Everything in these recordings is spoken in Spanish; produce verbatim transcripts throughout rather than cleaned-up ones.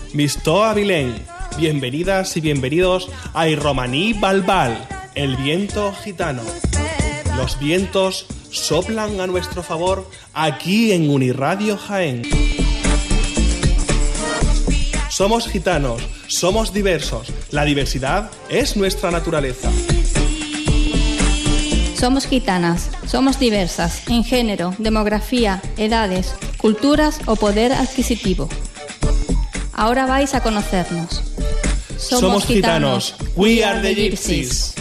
Misto Avilén, bienvenidas y bienvenidos a Irromaní Balbal, el viento gitano. Los vientos soplan a nuestro favor aquí en Uniradio Jaén. Somos gitanos, somos diversos, la diversidad es nuestra naturaleza. Somos gitanas, somos diversas en género, demografía, edades, culturas o poder adquisitivo. Ahora vais a conocernos. Somos, Somos gitanos, gitanos, we are the gypsies.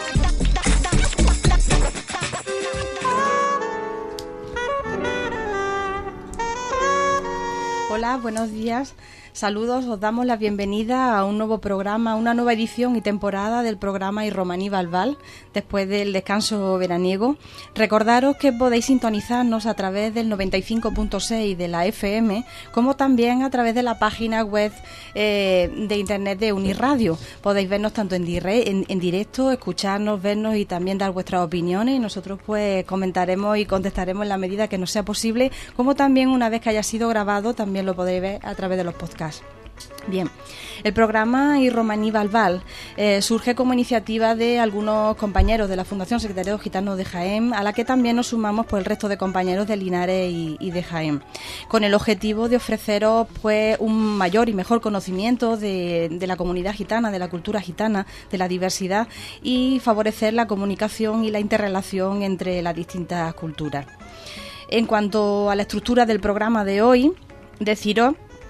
Hola, buenos días. Saludos, os damos la bienvenida a un nuevo programa, una nueva edición y temporada del programa Irromaní Balbal, después del descanso veraniego. Recordaros que podéis sintonizarnos a través del noventa y cinco punto seis de la F M, como también a través de la página web eh, de internet de Uniradio. Podéis vernos tanto en, dire- en, en directo, escucharnos, vernos y también dar vuestras opiniones, y nosotros pues comentaremos y contestaremos en la medida que nos sea posible, como también una vez que haya sido grabado también lo podréis ver a través de los podcasts. Bien, el programa Irromaní Balbal eh, surge como iniciativa de algunos compañeros de la Fundación Secretariado Gitano de Jaén, a la que también nos sumamos pues el resto de compañeros de Linares y, y de Jaén, con el objetivo de ofreceros pues un mayor y mejor conocimiento de, de la comunidad gitana, de la cultura gitana, de la diversidad, y favorecer la comunicación y la interrelación entre las distintas culturas. En cuanto a la estructura del programa de hoy, deciros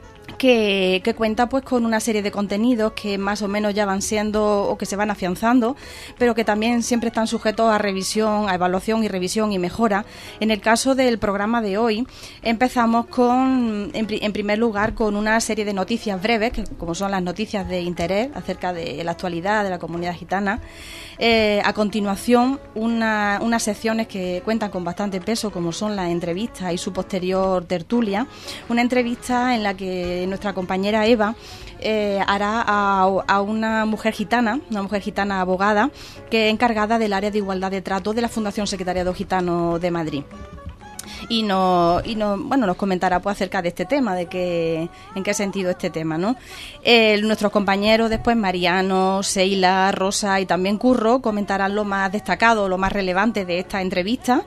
Que, que cuenta pues con una serie de contenidos que más o menos ya van siendo o que se van afianzando, pero que también siempre están sujetos a revisión, a evaluación y revisión y mejora. En el caso del programa de hoy, empezamos con, en, en primer lugar, con una serie de noticias breves, que, como son las noticias de interés acerca de la actualidad de la comunidad gitana. Eh, a continuación, una, unas secciones que cuentan con bastante peso, como son las entrevistas y su posterior tertulia. Una entrevista en la que nuestra compañera Eva eh, hará a, a una mujer gitana, una mujer gitana abogada, que es encargada del área de igualdad de trato de la Fundación Secretariado Gitano de Madrid. Y nos, y nos, bueno, nos comentará pues acerca de este tema, de que, en qué sentido este tema, ¿no? Eh, nuestros compañeros después, Mariano, Seila, Rosa y también Curro, comentarán lo más destacado, lo más relevante de esta entrevista.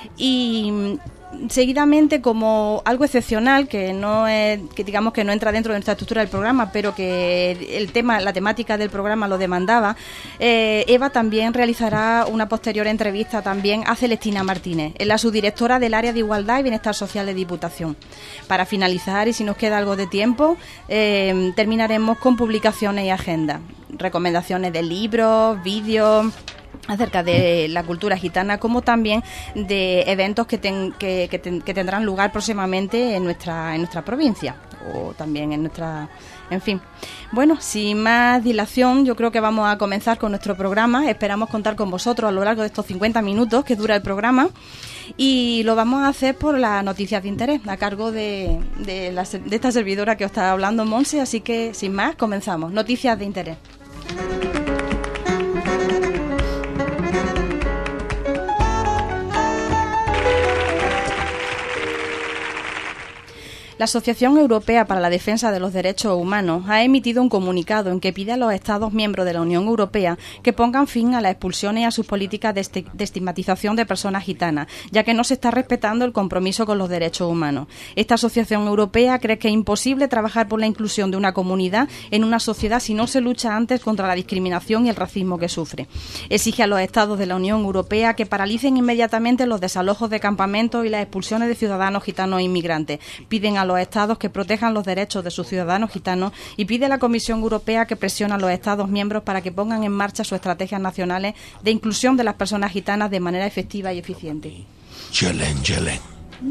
Y seguidamente, como algo excepcional, que no es, que digamos que no entra dentro de nuestra estructura del programa, pero que el tema, la temática del programa lo demandaba, eh, Eva también realizará una posterior entrevista también a Celestina Martínez, es la subdirectora del área de Igualdad y Bienestar Social de Diputación. Para finalizar, y si nos queda algo de tiempo, eh, terminaremos con publicaciones y agendas, recomendaciones de libros, vídeos acerca de la cultura gitana, como también de eventos que, ten, que, que, ten, que tendrán lugar próximamente en nuestra en nuestra provincia o también en nuestra... En fin, bueno, sin más dilación, yo creo que vamos a comenzar con nuestro programa. Esperamos contar con vosotros a lo largo de estos cincuenta minutos que dura el programa, y lo vamos a hacer por las noticias de interés, a cargo de, de, la, de esta servidora que os está hablando, Monse. Así que, sin más, comenzamos. Noticias de interés. La Asociación Europea para la Defensa de los Derechos Humanos ha emitido un comunicado en que pide a los Estados miembros de la Unión Europea que pongan fin a las expulsiones y a sus políticas de, esti- de estigmatización de personas gitanas, ya que no se está respetando el compromiso con los derechos humanos. Esta Asociación Europea cree que es imposible trabajar por la inclusión de una comunidad en una sociedad si no se lucha antes contra la discriminación y el racismo que sufre. Exige a los Estados de la Unión Europea que paralicen inmediatamente los desalojos de campamentos y las expulsiones de ciudadanos gitanos e inmigrantes. Piden a los Estados que protejan los derechos de sus ciudadanos gitanos, y pide a la Comisión Europea que presione a los Estados miembros para que pongan en marcha sus estrategias nacionales de inclusión de las personas gitanas de manera efectiva y eficiente. Yelen, yelen.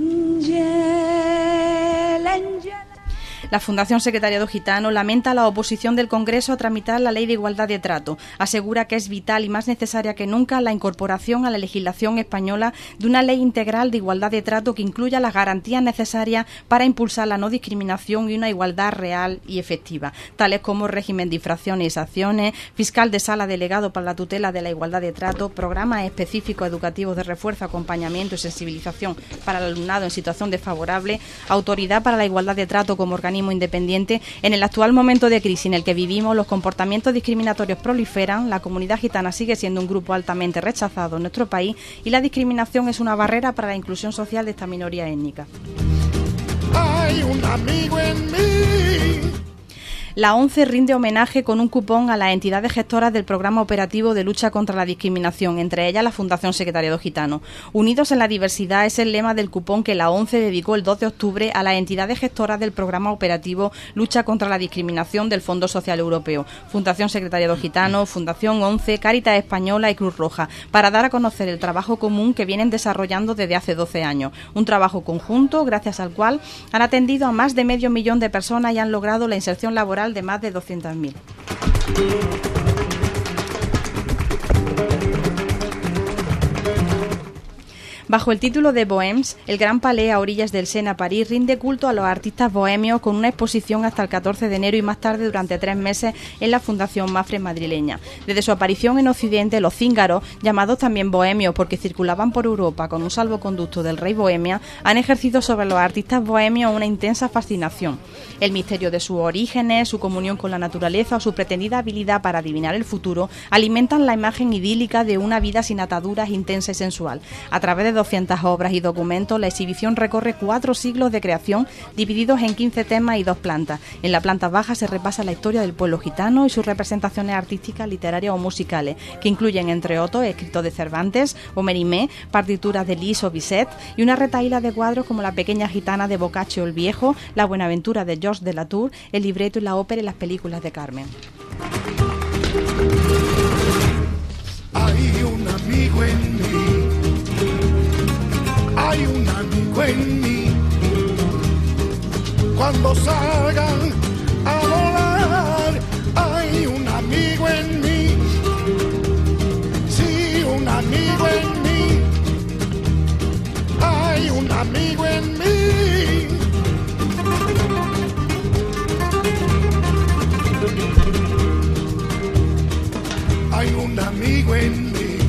Yelen, yelen. La Fundación Secretariado Gitano lamenta la oposición del Congreso a tramitar la Ley de Igualdad de Trato. Asegura que es vital y más necesaria que nunca la incorporación a la legislación española de una ley integral de igualdad de trato que incluya las garantías necesarias para impulsar la no discriminación y una igualdad real y efectiva, tales como régimen de infracciones y sanciones, fiscal de sala delegado para la tutela de la igualdad de trato, programas específicos educativos de refuerzo, acompañamiento y sensibilización para el alumnado en situación desfavorable, autoridad para la igualdad de trato como organismo organismo independiente, en el actual momento de crisis en el que vivimos, los comportamientos discriminatorios proliferan, la comunidad gitana sigue siendo un grupo altamente rechazado en nuestro país y la discriminación es una barrera para la inclusión social de esta minoría étnica. Hay un amigo en mí. La ONCE rinde homenaje con un cupón a las entidades gestoras del Programa Operativo de Lucha contra la Discriminación, entre ellas la Fundación Secretariado Gitano. Unidos en la diversidad es el lema del cupón que la ONCE dedicó el dos de octubre a las entidades gestoras del Programa Operativo Lucha contra la Discriminación del Fondo Social Europeo, Fundación Secretariado Gitano, Fundación ONCE, Cáritas Española y Cruz Roja, para dar a conocer el trabajo común que vienen desarrollando desde hace doce años. Un trabajo conjunto gracias al cual han atendido a más de medio millón de personas y han logrado la inserción laboral de más de doscientas mil. Bajo el título de Bohèmes, el Gran Palais a orillas del Sena, París, rinde culto a los artistas bohemios con una exposición hasta el catorce de enero y más tarde durante tres meses en la Fundación Mafre madrileña. Desde su aparición en Occidente, los cíngaros, llamados también bohemios porque circulaban por Europa con un salvoconducto del rey Bohemia, han ejercido sobre los artistas bohemios una intensa fascinación. El misterio de sus orígenes, su comunión con la naturaleza o su pretendida habilidad para adivinar el futuro alimentan la imagen idílica de una vida sin ataduras, intensa y sensual. A través de doscientas obras y documentos, la exhibición recorre cuatro siglos de creación divididos en quince temas y dos plantas. En la planta baja se repasa la historia del pueblo gitano y sus representaciones artísticas, literarias o musicales, que incluyen, entre otros, escritos de Cervantes o Mérimée, partituras de Lis o Bizet y una retahíla de cuadros como La pequeña gitana de Boccaccio el Viejo, La Buenaventura de Georges de la Tour, el libreto y la ópera y las películas de Carmen. Hay un amigo en mí. Hay un amigo en mí. Cuando salgan a volar, hay un amigo en mí. Sí, un amigo en mí. Hay un amigo en mí. Hay un amigo en mí.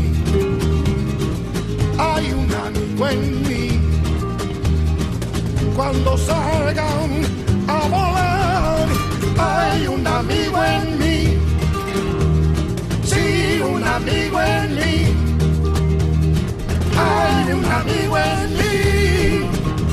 Hay un amigo en mí. Cuando salgan a volar, hay un amigo en mí. Sí, un amigo en mí. Hay un amigo en mí.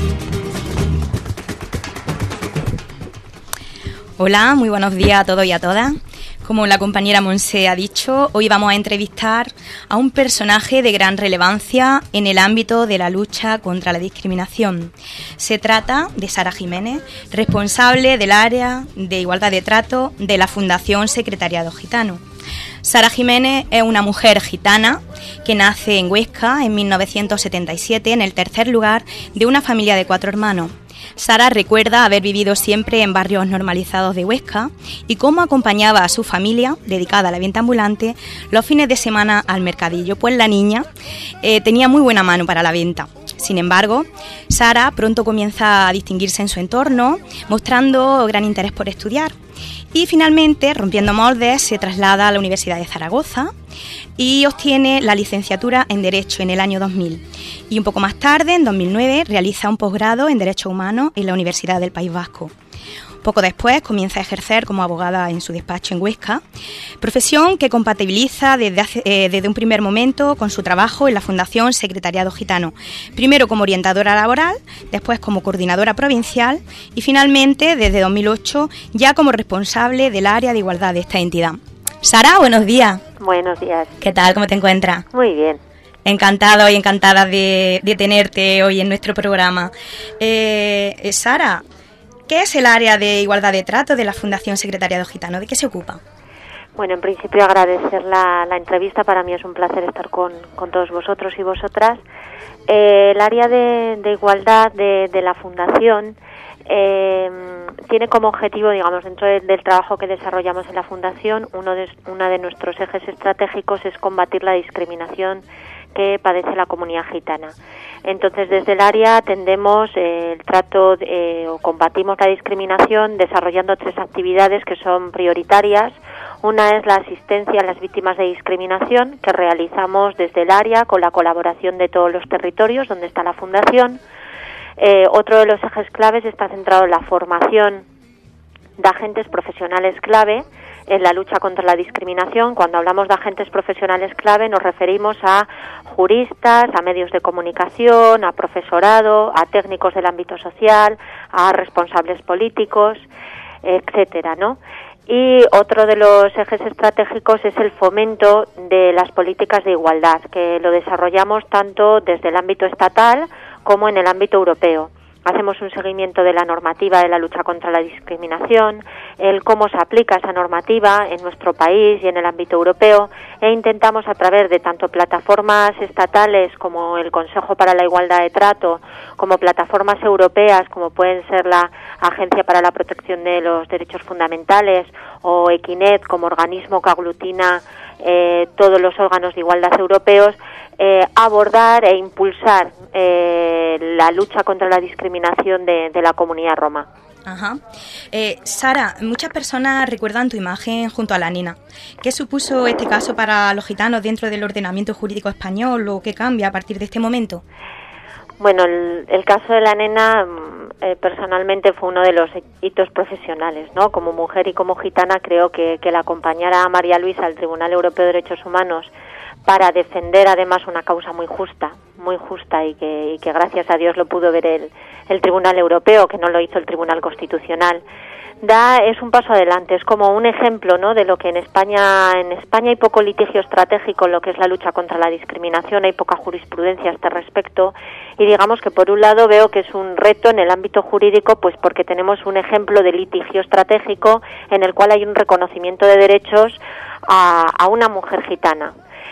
Hola, muy buenos días a todos y a todas. Como la compañera Monse ha dicho, hoy vamos a entrevistar a un personaje de gran relevancia en el ámbito de la lucha contra la discriminación. Se trata de Sara Jiménez, responsable del área de igualdad de trato de la Fundación Secretariado Gitano. Sara Jiménez es una mujer gitana que nace en Huesca en mil novecientos setenta y siete en el tercer lugar de una familia de cuatro hermanos. Sara recuerda haber vivido siempre en barrios normalizados de Huesca y cómo acompañaba a su familia, dedicada a la venta ambulante, los fines de semana al mercadillo, pues la niña eh, tenía muy buena mano para la venta. Sin embargo, Sara pronto comienza a distinguirse en su entorno, mostrando gran interés por estudiar. Y finalmente, rompiendo moldes, se traslada a la Universidad de Zaragoza y obtiene la licenciatura en Derecho en el año dos mil. Y un poco más tarde, en dos mil nueve, realiza un posgrado en Derechos Humanos en la Universidad del País Vasco. Poco después comienza a ejercer como abogada en su despacho en Huesca, profesión que compatibiliza desde, hace, eh, desde un primer momento con su trabajo en la Fundación Secretariado Gitano, primero como orientadora laboral, después como coordinadora provincial y finalmente desde dos mil ocho ya como responsable del área de igualdad de esta entidad. Sara, buenos días. Buenos días. ¿Qué tal? ¿Cómo te encuentras? Muy bien. Encantado y encantada de, de tenerte hoy en nuestro programa. Eh, eh, Sara, ¿qué es el área de igualdad de trato de la Fundación Secretariado Gitano? ¿De qué se ocupa? Bueno, en principio agradecer la, la entrevista. Para mí es un placer estar con, con todos vosotros y vosotras. Eh, el área de, de igualdad de, de la Fundación eh, tiene como objetivo, digamos, dentro de, del trabajo que desarrollamos en la Fundación, uno de, uno de nuestros ejes estratégicos es combatir la discriminación que padece la comunidad gitana. Entonces, desde el área atendemos eh, el trato eh, o combatimos la discriminación desarrollando tres actividades que son prioritarias. Una es la asistencia a las víctimas de discriminación, que realizamos desde el área con la colaboración de todos los territorios donde está la Fundación. Eh, otro de los ejes claves está centrado en la formación de agentes profesionales clave en la lucha contra la discriminación. Cuando hablamos de agentes profesionales clave nos referimos a juristas, a medios de comunicación, a profesorado, a técnicos del ámbito social, a responsables políticos, etcétera, ¿no? Y otro de los ejes estratégicos es el fomento de las políticas de igualdad, que lo desarrollamos tanto desde el ámbito estatal como en el ámbito europeo. Hacemos un seguimiento de la normativa de la lucha contra la discriminación, el cómo se aplica esa normativa en nuestro país y en el ámbito europeo, e intentamos a través de tanto plataformas estatales como el Consejo para la Igualdad de Trato, como plataformas europeas como pueden ser la Agencia para la Protección de los Derechos Fundamentales o Equinet como organismo que aglutina eh, todos los órganos de igualdad europeos, eh, abordar e impulsar eh, la lucha contra la discriminación de, de la comunidad roma. Ajá. Eh, Sara, muchas personas recuerdan tu imagen junto a la nena. ¿Qué supuso este caso para los gitanos dentro del ordenamiento jurídico español o qué cambia a partir de este momento? Bueno, el, el caso de la nena eh, personalmente fue uno de los hitos profesionales, ¿no? Como mujer y como gitana creo que, que la acompañara a María Luisa al Tribunal Europeo de Derechos Humanos para defender además una causa muy justa, muy justa y que, y que gracias a Dios lo pudo ver el, el Tribunal Europeo, que no lo hizo el Tribunal Constitucional. Da, es un paso adelante, es como un ejemplo, ¿no?, de lo que en España, en España hay poco litigio estratégico en lo que es la lucha contra la discriminación, hay poca jurisprudencia a este respecto, y digamos que por un lado veo que es un reto en el ámbito jurídico, pues porque tenemos un ejemplo de litigio estratégico en el cual hay un reconocimiento de derechos a, a una mujer gitana.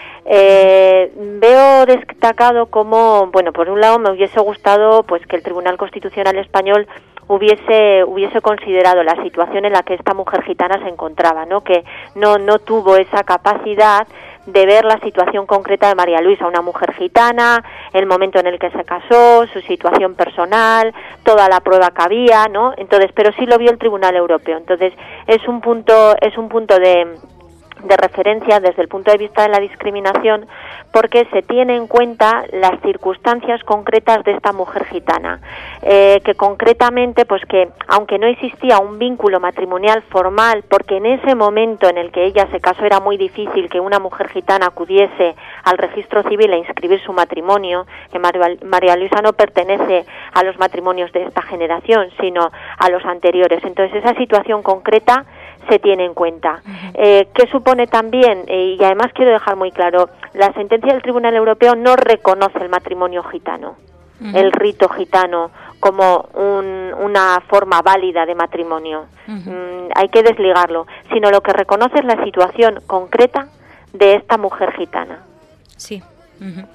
Eh, veo destacado como, bueno, por un lado me hubiese gustado pues que el Tribunal Constitucional español hubiese hubiese considerado la situación en la que esta mujer gitana se encontraba, ¿no? Que no no tuvo esa capacidad de ver la situación concreta de María Luisa, una mujer gitana, el momento en el que se casó, su situación personal, toda la prueba que había, ¿no? Entonces, pero sí lo vio el Tribunal Europeo. Entonces, es un punto es un punto de de referencia desde el punto de vista de la discriminación, porque se tiene en cuenta las circunstancias concretas de esta mujer gitana, eh, que concretamente, pues que aunque no existía un vínculo matrimonial formal, porque en ese momento en el que ella se casó era muy difícil que una mujer gitana acudiese al registro civil a inscribir su matrimonio, que María Luisa no pertenece a los matrimonios de esta generación, sino a los anteriores. Entonces, esa situación concreta se tiene en cuenta. Uh-huh. Eh, ¿Qué supone también? Eh, y además quiero dejar muy claro, la sentencia del Tribunal Europeo no reconoce el matrimonio gitano, uh-huh. el rito gitano, como un, una forma válida de matrimonio. Uh-huh. Mm, hay que desligarlo, sino lo que reconoce es la situación concreta de esta mujer gitana. Sí. Uh-huh.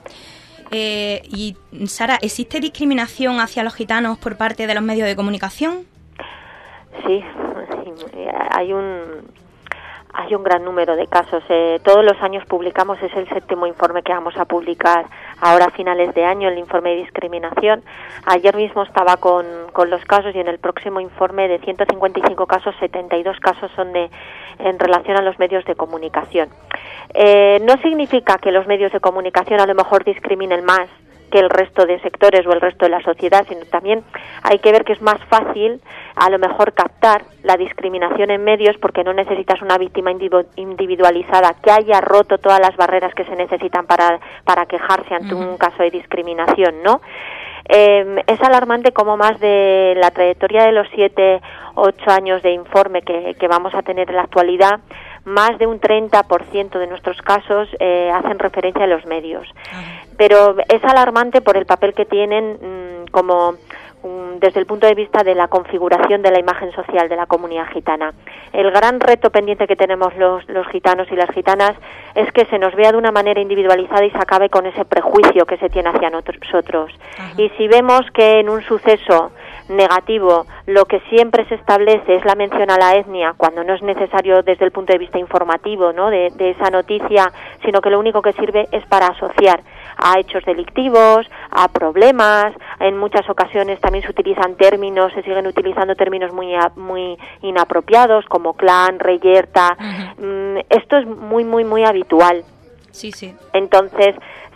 Eh, y Sara, ¿existe discriminación hacia los gitanos por parte de los medios de comunicación? Sí, hay un hay un gran número de casos. Eh, todos los años publicamos, es el séptimo informe que vamos a publicar ahora a finales de año, el informe de discriminación. Ayer mismo estaba con, con los casos y en el próximo informe de ciento cincuenta y cinco casos, setenta y dos casos son de en relación a los medios de comunicación. Eh, no significa que los medios de comunicación a lo mejor discriminen más que el resto de sectores o el resto de la sociedad, sino también hay que ver que es más fácil a lo mejor captar la discriminación en medios porque no necesitas una víctima individualizada que haya roto todas las barreras que se necesitan para, para quejarse ante uh-huh. un caso de discriminación, ¿no? Eh, es alarmante como más de la trayectoria de los siete, ocho años de informe que, que vamos a tener en la actualidad, más de un treinta por ciento de nuestros casos eh, hacen referencia a los medios. Uh-huh. Pero es alarmante por el papel que tienen mmm, como mmm, desde el punto de vista de la configuración de la imagen social de la comunidad gitana. El gran reto pendiente que tenemos los, los gitanos y las gitanas es que se nos vea de una manera individualizada y se acabe con ese prejuicio que se tiene hacia nosotros. Uh-huh. Y si vemos que en un suceso negativo lo que siempre se establece es la mención a la etnia, cuando no es necesario desde el punto de vista informativo, ¿no?, de, de esa noticia, sino que lo único que sirve es para asociar a hechos delictivos, a problemas. En muchas ocasiones también se utilizan términos, se siguen utilizando términos muy muy inapropiados como clan, reyerta. Uh-huh. Esto es muy muy muy habitual. Sí, sí. Entonces,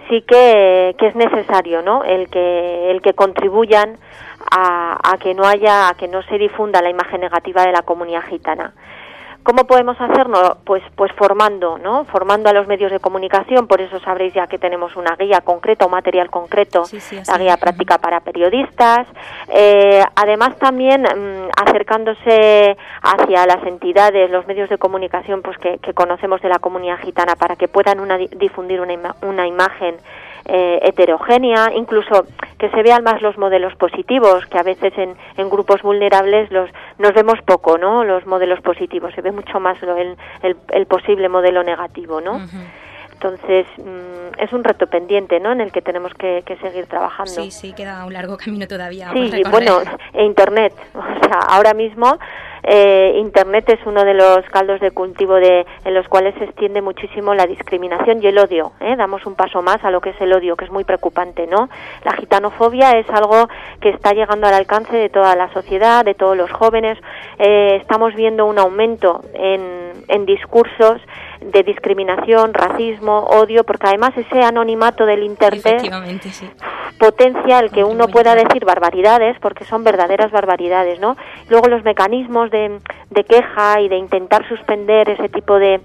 sí que, que es necesario, ¿no?, el que el que contribuyan a, a que no haya, a que no se difunda la imagen negativa de la comunidad gitana. ¿Cómo podemos hacerlo? Pues, pues formando, ¿no? Formando a los medios de comunicación, por eso sabréis ya que tenemos una guía concreta, un material concreto, sí, sí, la guía práctica para periodistas. Eh, además también mmm, acercándose hacia las entidades, los medios de comunicación, pues que, que conocemos de la comunidad gitana, para que puedan una, difundir una, ima- una imagen Eh, heterogénea, incluso que se vean más los modelos positivos, que a veces en, en grupos vulnerables los nos vemos poco, ¿no?, los modelos positivos, se ve mucho más lo, el, el, el posible modelo negativo, ¿no? Uh-huh. Entonces, mmm, es un reto pendiente, ¿no?, en el que tenemos que, que seguir trabajando. Sí, sí, queda un largo camino todavía. Sí, y bueno, e Internet, o sea, ahora mismo eh, Internet es uno de los caldos de cultivo de, en los cuales se extiende muchísimo la discriminación y el odio, ¿eh? Damos un paso más a lo que es el odio, que es muy preocupante, ¿no? La gitanofobia es algo que está llegando al alcance de toda la sociedad, de todos los jóvenes. Eh, estamos viendo un aumento en, en discursos de discriminación, racismo, odio, porque además ese anonimato del Internet sí. potencia el que uno pueda decir barbaridades, porque son verdaderas barbaridades, ¿no? Luego los mecanismos de, de queja y de intentar suspender ese tipo de,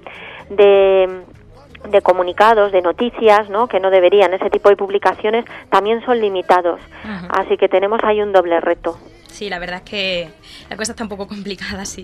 de de comunicados, de noticias, ¿no?, que no deberían, ese tipo de publicaciones, también son limitados. Uh-huh. Así que tenemos ahí un doble reto. Sí, la verdad es que la cosa está un poco complicada, sí.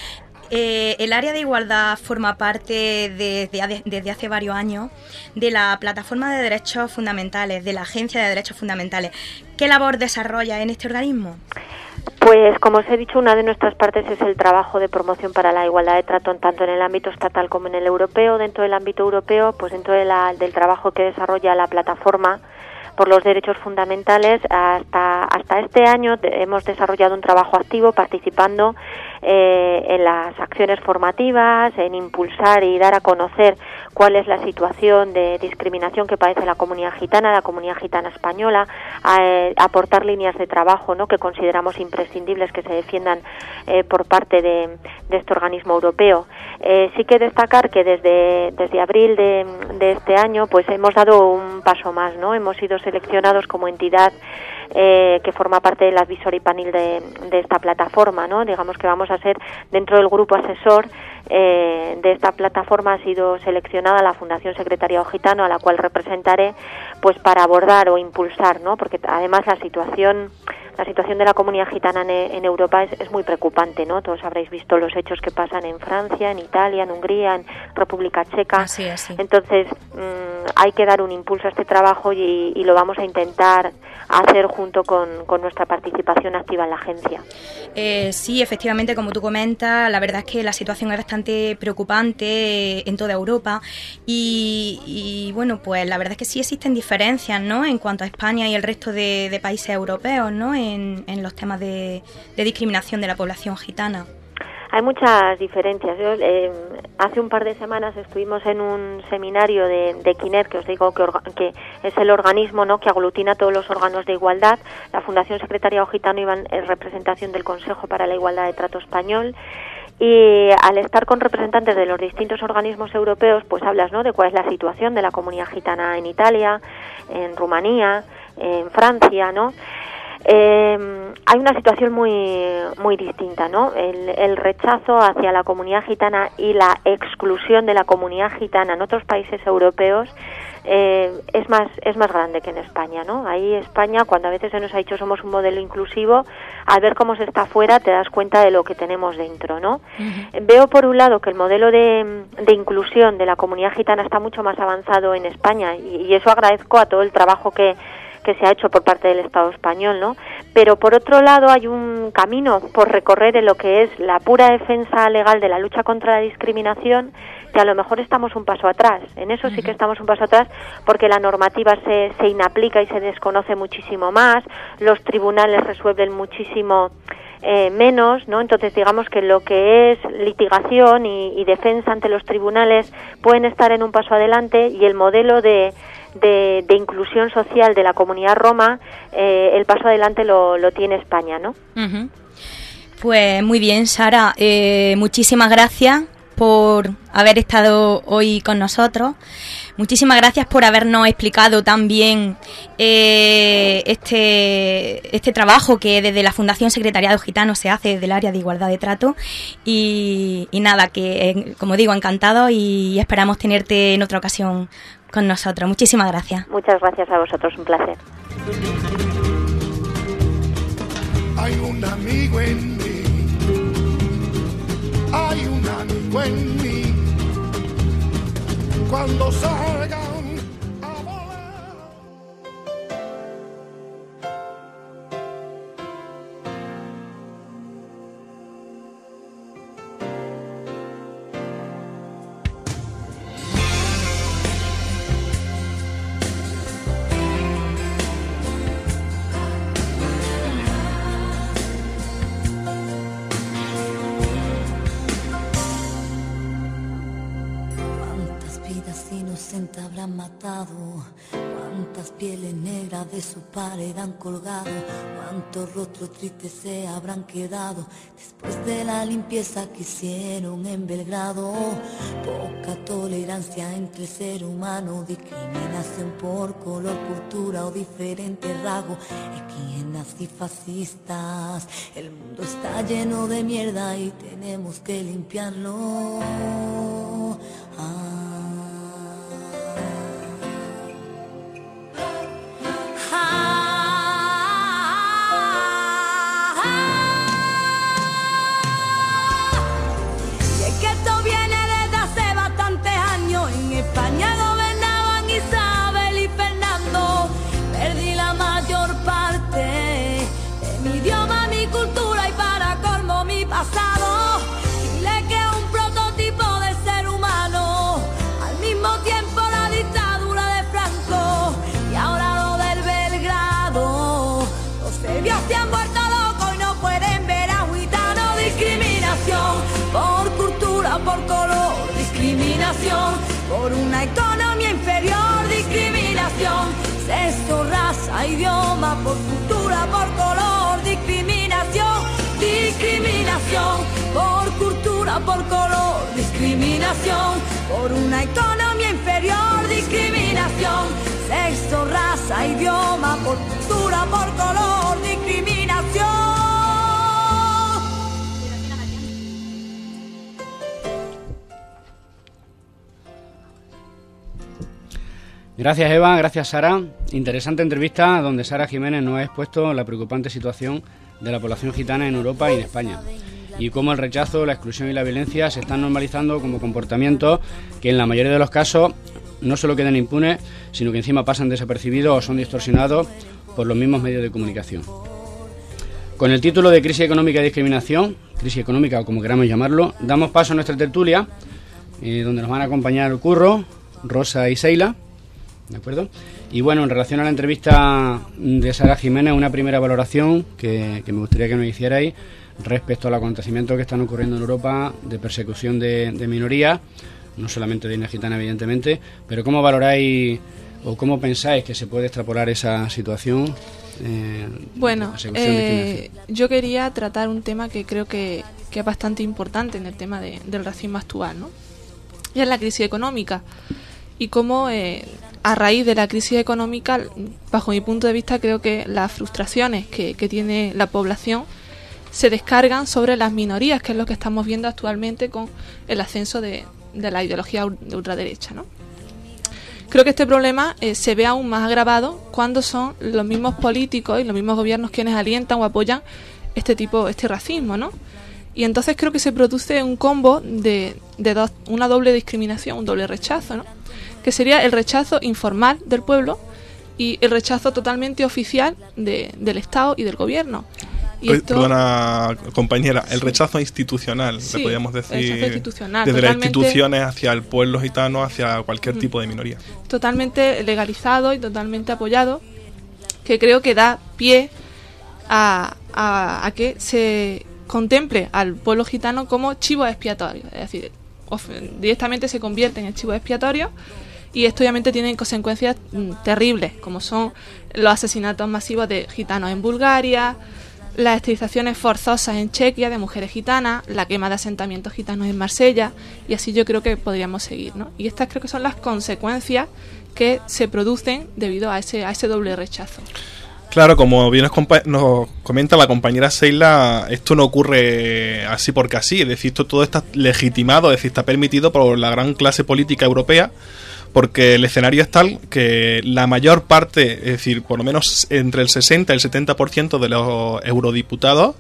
Eh, el área de igualdad forma parte desde, desde hace varios años de la Plataforma de Derechos Fundamentales, de la Agencia de Derechos Fundamentales. ¿Qué labor desarrolla en este organismo? Pues, como os he dicho, una de nuestras partes es el trabajo de promoción para la igualdad de trato tanto en el ámbito estatal como en el europeo. Dentro del ámbito europeo, pues dentro de la, del trabajo que desarrolla la plataforma por los derechos fundamentales, hasta hasta este año hemos desarrollado un trabajo activo participando eh, en las acciones formativas, en impulsar y dar a conocer cuál es la situación de discriminación que padece la comunidad gitana, la comunidad gitana española, a, eh, aportar líneas de trabajo, ¿no?, que consideramos imprescindibles que se defiendan eh, por parte de, de este organismo europeo. Eh, sí que destacar que desde desde abril de, de este año pues hemos dado un paso más, ¿no? Hemos sido seleccionados como entidad eh, que forma parte del advisory panel de, de esta plataforma, ¿no? Digamos que vamos a ser dentro del grupo asesor eh, de esta plataforma. Ha sido seleccionada la Fundación Secretariado Gitano, a la cual representaré, pues para abordar o impulsar, ¿no? Porque además la situación La situación de la comunidad gitana en, en Europa es, es muy preocupante, ¿no? Todos habréis visto los hechos que pasan en Francia, en Italia, en Hungría, en República Checa. Así, así. Entonces, mmm, hay que dar un impulso a este trabajo y, y lo vamos a intentar hacer junto con, con nuestra participación activa en la agencia. Eh, sí, efectivamente, como tú comentas, la verdad es que la situación es bastante preocupante en toda Europa y, y bueno, pues la verdad es que sí existen diferencias, ¿no?, en cuanto a España y el resto de, de países europeos, ¿no?, en, en los temas de, de discriminación de la población gitana. Hay muchas diferencias. Yo, eh, hace un par de semanas estuvimos en un seminario de, de Quinet, que os digo que, orga, que es el organismo, ¿no?, que aglutina todos los órganos de igualdad. La Fundación Secretariado Gitano iba en representación del Consejo para la Igualdad de Trato Español. Y al estar con representantes de los distintos organismos europeos, pues hablas, ¿no?, de cuál es la situación de la comunidad gitana en Italia, en Rumanía, en Francia, ¿no? Eh, hay una situación muy muy distinta, ¿no? El, el rechazo hacia la comunidad gitana y la exclusión de la comunidad gitana en otros países europeos eh, es más es más grande que en España, ¿no? Ahí España, cuando a veces se nos ha dicho somos un modelo inclusivo, al ver cómo se está fuera te das cuenta de lo que tenemos dentro, ¿no? Uh-huh. Veo por un lado que el modelo de, de inclusión de la comunidad gitana está mucho más avanzado en España y, y eso agradezco a todo el trabajo que que se ha hecho por parte del Estado español, ¿no? Pero por otro lado hay un camino por recorrer en lo que es la pura defensa legal de la lucha contra la discriminación, que a lo mejor estamos un paso atrás. En eso sí que estamos un paso atrás porque la normativa se, se inaplica y se desconoce muchísimo más, los tribunales resuelven muchísimo eh, menos, ¿no? Entonces digamos que lo que es litigación y, y defensa ante los tribunales pueden estar en un paso adelante y el modelo de De, de inclusión social de la comunidad roma, eh, el paso adelante lo, lo tiene España, ¿no? Uh-huh. Pues muy bien, Sara, eh, muchísimas gracias por haber estado hoy con nosotros. Muchísimas gracias por habernos explicado tan bien eh, este, este trabajo que desde la Fundación Secretariado Gitano se hace desde el área de igualdad de trato. Y, y nada, que eh, como digo, encantado y esperamos tenerte en otra ocasión con nosotros. Muchísimas gracias. Muchas gracias a vosotros, un placer. Hay un amigo en mí, hay un amigo en mí, cuando salgan a volar. Habrán matado, cuántas pieles negras de su pared han colgado, cuántos rostros tristes se habrán quedado después de la limpieza que hicieron en Belgrado. Poca tolerancia entre ser humano, discriminación por color, cultura o diferente rasgo, esquinas y fascistas. El mundo está lleno de mierda y tenemos que limpiarlo. Ah. España gobernaban Isabel y Fernando. Perdí la mayor parte de mi idioma, mi cultura y para colmo mi pasado. Y le queda un prototipo de ser humano. Al mismo tiempo la dictadura de Franco y ahora lo del Belgrado. Los serbios se han vuelto locos y no pueden ver a un gitano. Discriminación por cultura, por color, discriminación por una economía inferior, discriminación, sexo, raza, idioma, por cultura, por color, discriminación, discriminación, por cultura, por color, discriminación, por una economía inferior, discriminación, sexo, raza, idioma, por cultura, por color, discriminación. Gracias Eva, gracias Sara. Interesante entrevista donde Sara Jiménez nos ha expuesto la preocupante situación de la población gitana en Europa y en España y cómo el rechazo, la exclusión y la violencia se están normalizando como comportamientos que en la mayoría de los casos no solo quedan impunes, sino que encima pasan desapercibidos o son distorsionados por los mismos medios de comunicación. Con el título de Crisis Económica y Discriminación, crisis económica o como queramos llamarlo, damos paso a nuestra tertulia, eh, donde nos van a acompañar Curro, Rosa y Seila. ¿De acuerdo? Y bueno, en relación a la entrevista de Sara Jiménez, una primera valoración que, que me gustaría que nos hicierais respecto a los acontecimientos que están ocurriendo en Europa de persecución de, de minorías, no solamente de etnia gitana evidentemente, pero cómo valoráis o cómo pensáis que se puede extrapolar esa situación. Eh, bueno, eh, yo quería tratar un tema que creo que, que es bastante importante en el tema de, del racismo actual, ¿no? Y es la crisis económica. Y cómo eh, a raíz de la crisis económica, bajo mi punto de vista, creo que las frustraciones que, que tiene la población se descargan sobre las minorías, que es lo que estamos viendo actualmente con el ascenso de, de la ideología de ultraderecha, ¿no? Creo que este problema eh, se ve aún más agravado cuando son los mismos políticos y los mismos gobiernos quienes alientan o apoyan este tipo, este racismo, ¿no? Y entonces creo que se produce un combo de, de dos, una doble discriminación, un doble rechazo, ¿no? Que sería el rechazo informal del pueblo y el rechazo totalmente oficial de, del Estado y del gobierno. Y esto, perdona, compañera, el rechazo institucional, sí, le podríamos decir, institucional, desde las instituciones hacia el pueblo gitano, hacia cualquier mm, tipo de minoría. Totalmente legalizado y totalmente apoyado, que creo que da pie a, a, a que se contemple al pueblo gitano como chivo expiatorio, es decir, of, directamente se convierte en chivo expiatorio. Y esto obviamente tiene consecuencias mm, terribles, como son los asesinatos masivos de gitanos en Bulgaria, las esterilizaciones forzosas en Chequia de mujeres gitanas, la quema de asentamientos gitanos en Marsella, y así yo creo que podríamos seguir, ¿no? Y estas creo que son las consecuencias que se producen debido a ese, a ese doble rechazo. Claro, como bien nos, compa- nos comenta la compañera Seila, esto no ocurre así porque así, es decir, esto todo está legitimado, es decir, está permitido por la gran clase política europea, porque el escenario es tal que la mayor parte, es decir, por lo menos entre el sesenta y el setenta por ciento de los eurodiputados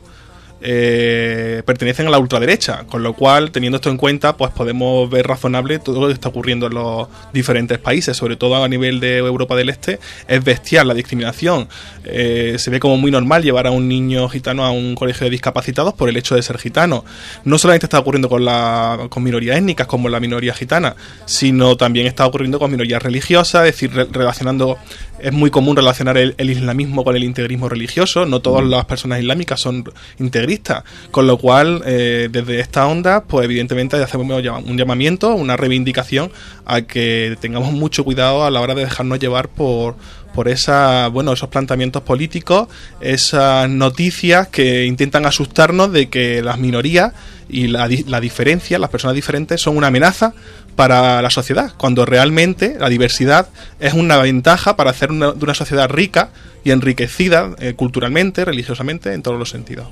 eh, pertenecen a la ultraderecha, con lo cual, teniendo esto en cuenta, pues podemos ver razonable todo lo que está ocurriendo en los diferentes países, sobre todo a nivel de Europa del Este. Es bestial la discriminación. Eh, se ve como muy normal llevar a un niño gitano a un colegio de discapacitados por el hecho de ser gitano. No solamente está ocurriendo con, la, con minorías étnicas como la minoría gitana, sino también está ocurriendo con minorías religiosas, es decir, re- relacionando... Es muy común relacionar el, el islamismo con el integrismo religioso. No todas las personas islámicas son integristas, con lo cual eh, desde esta onda pues evidentemente hacemos un llamamiento, una reivindicación a que tengamos mucho cuidado a la hora de dejarnos llevar por por esa, bueno, esos planteamientos políticos, esas noticias que intentan asustarnos de que las minorías y la, la diferencia, las personas diferentes son una amenaza para la sociedad, cuando realmente la diversidad es una ventaja para hacer una, de una sociedad rica y enriquecida eh, culturalmente, religiosamente, en todos los sentidos.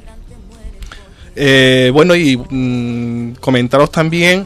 Eh, bueno, y mmm, comentaros también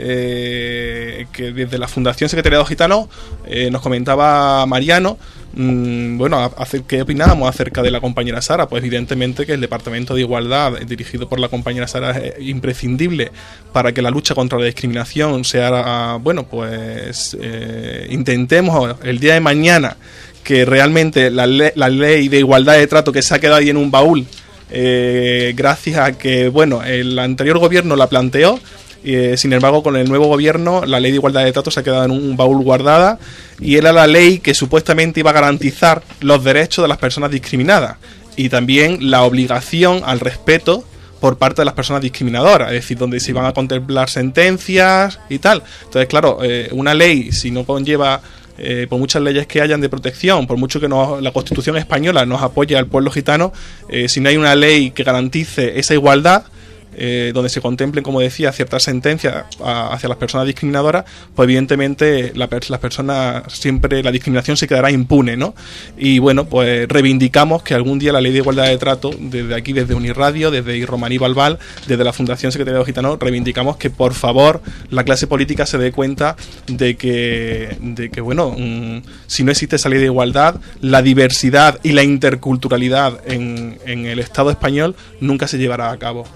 eh, que desde la Fundación Secretariado Gitano eh, nos comentaba Mariano, mmm, bueno, hacer, ¿qué opinábamos acerca de la compañera Sara? Pues evidentemente que el Departamento de Igualdad dirigido por la compañera Sara es imprescindible para que la lucha contra la discriminación sea, bueno, pues eh, intentemos el día de mañana que realmente la, le- la ley de igualdad de trato que se ha quedado ahí en un baúl, eh, gracias a que, bueno, el anterior gobierno la planteó. Eh, sin embargo, con el nuevo gobierno la ley de igualdad de trato se ha quedado en un baúl guardada, y era la ley que supuestamente iba a garantizar los derechos de las personas discriminadas y también la obligación al respeto por parte de las personas discriminadoras, es decir, donde se iban a contemplar sentencias y tal. Entonces, claro, eh, una ley, si no conlleva, eh, por muchas leyes que hayan de protección, por mucho que nos, la Constitución española nos apoye al pueblo gitano, eh, si no hay una ley que garantice esa igualdad, Eh, donde se contemplen, como decía, ciertas sentencias a, hacia las personas discriminadoras, pues evidentemente la, las personas siempre, la discriminación se quedará impune, ¿no? Y bueno, pues reivindicamos que algún día la ley de igualdad de trato, desde aquí, desde Unirradio, desde Romaní Balbal, desde la Fundación Secretariado Gitano, reivindicamos que por favor la clase política se dé cuenta de que, de que bueno, mmm, si no existe esa ley de igualdad, la diversidad y la interculturalidad en, en el Estado español nunca se llevará a cabo.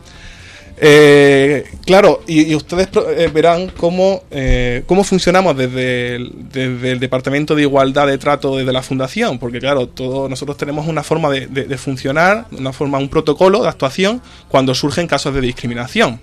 Eh, claro, y, y ustedes eh, verán cómo, eh, cómo funcionamos desde el, desde el Departamento de Igualdad de Trato desde la Fundación, porque claro, todos nosotros tenemos una forma de, de, de funcionar, una forma, un protocolo de actuación cuando surgen casos de discriminación.